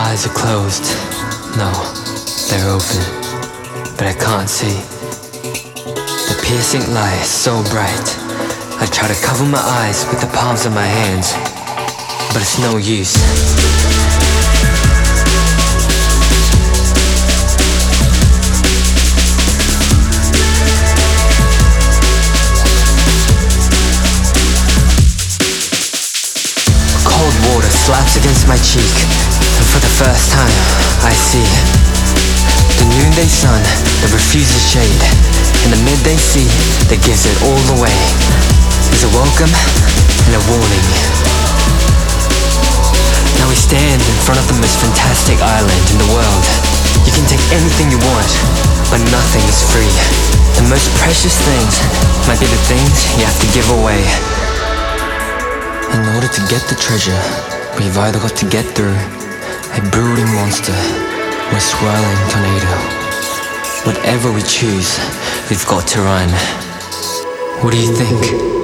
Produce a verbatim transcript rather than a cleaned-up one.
eyes are closed. No, they're open, but I can't see. The piercing light is so bright. I try to cover my eyes with the palms of my hands, but it's no use. Cold water slaps against my cheek, and for the first time I see the noonday sun that refuses shade, and the midday sea that gives it all away. Is a welcome and a warning. Now we stand in front of the most fantastic island in the world. You can take anything you want, but nothing is free. The most precious things might be the things you have to give away. In order to get the treasure, we've either got to get through a brooding monster or a swirling tornado. Whatever we choose, we've got to run. What do you think?